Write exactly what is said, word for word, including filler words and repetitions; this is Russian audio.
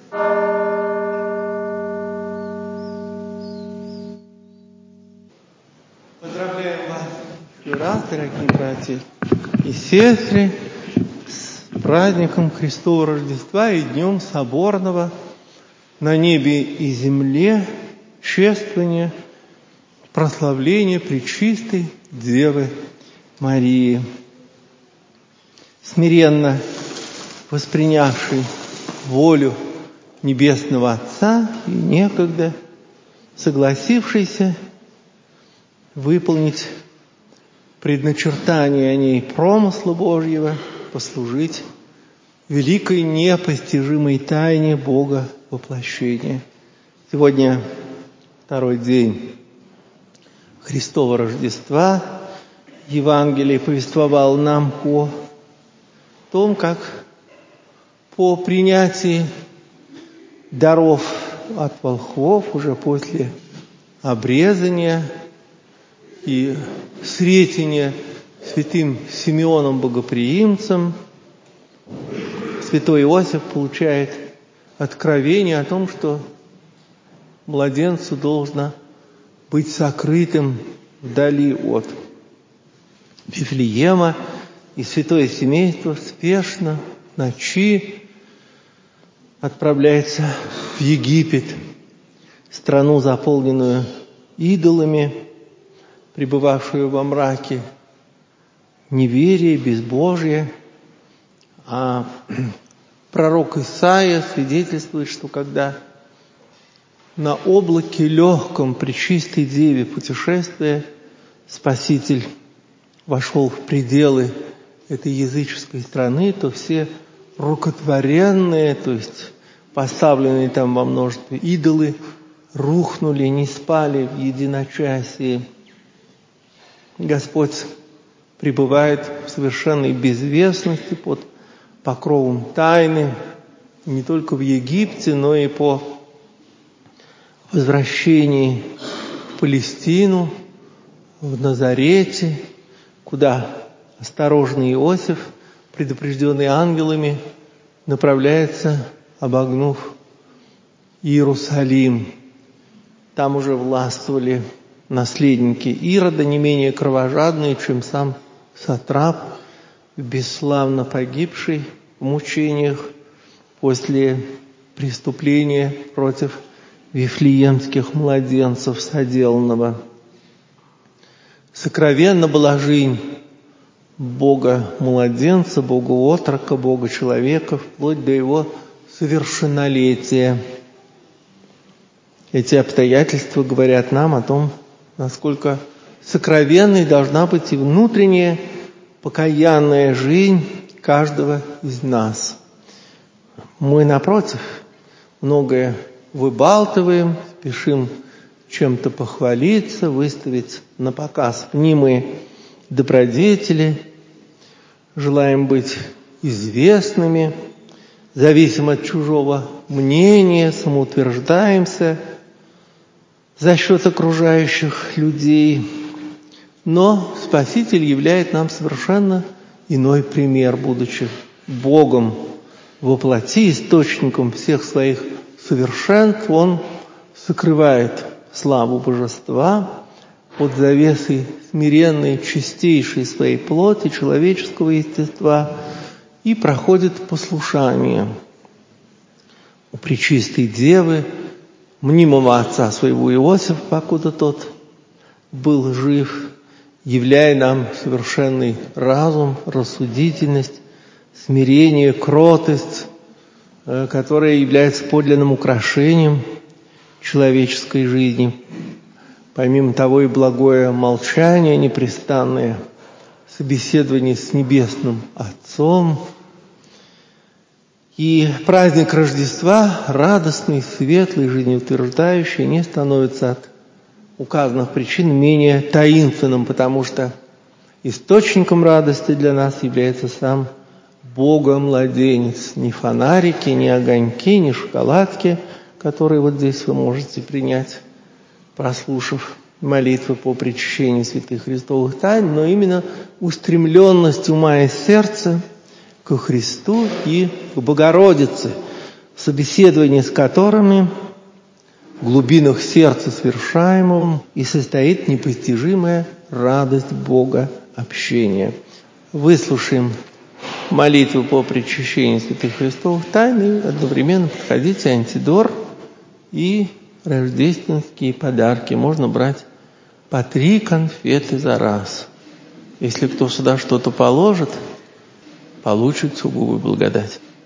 Поздравляем вас еще раз, дорогие братья и сестры, с праздником Христова Рождества и Днем Соборного на небе и земле чествования, прославления Пречистой Девы Марии. Смиренно воспринявший волю Небесного Отца и некогда согласившийся выполнить предначертание о ней промысла Божьего, послужить великой непостижимой тайне Бога воплощения. Сегодня второй день Христова Рождества. Евангелие повествовало нам о том, как по принятии даров от волхвов уже после обрезания и сретения святым Симеоном Богоприимцем святой Иосиф получает откровение о том, что младенцу должно быть сокрытым вдали от Вифлеема, и святое семейство спешно в ночи отправляется в Египет, страну, заполненную идолами, пребывавшую во мраке неверия, безбожия. А пророк Исаия свидетельствует, что когда на облаке легком Пречистой Деве путешествия Спаситель вошел в пределы этой языческой страны, то все рукотворенные, то есть поставленные там во множестве идолы, рухнули, не спали в единочасии. Господь пребывает в совершенной безвестности под покровом тайны не только в Египте, но и по возвращении в Палестину, в Назарете, куда осторожный Иосиф, предупрежденный ангелами, направляется, обогнув Иерусалим. Там уже властвовали наследники Ирода, не менее кровожадные, чем сам Сатрап, бесславно погибший в мучениях после преступления против вифлеемских младенцев соделанного. Сокровенна была жизнь Бога-младенца, Бога-отрока, Бога-человека, вплоть до его совершеннолетия. Эти обстоятельства говорят нам о том, насколько сокровенной должна быть и внутренняя покаянная жизнь каждого из нас. Мы, напротив, многое выбалтываем, спешим чем-то похвалиться, выставить на показ мнимые добродетели, желаем быть известными, зависим от чужого мнения, самоутверждаемся за счет окружающих людей. Но Спаситель являет нам совершенно иной пример, будучи Богом во плоти, источником всех своих совершенств. Он сокрывает славу божества под завесой смиренной, чистейшей своей плоти, человеческого естества, и проходит послушание у Пречистой Девы, мнимого отца своего Иосифа, покуда тот был жив, являя нам совершенный разум, рассудительность, смирение, кротость, которая является подлинным украшением человеческой жизни. Помимо того и благое молчание, непрестанное собеседование с Небесным Отцом. И праздник Рождества, радостный, светлый, жизнеутверждающий, не становится от указанных причин менее таинственным, потому что источником радости для нас является сам Бога-младенец. Ни фонарики, ни огоньки, ни шоколадки, которые вот здесь вы можете принять, прослушав молитвы по причащению святых христовых тайн, но именно устремленность ума и сердца ко Христу и к Богородице, собеседование с которыми в глубинах сердца совершаемым и состоит непостижимая радость Бога общения. Выслушаем молитву по причащению святых Христовых тайн и одновременно подходите антидор и рождественские подарки. Можно брать по три конфеты за раз. Если кто сюда что-то положит, получит сугубую благодать.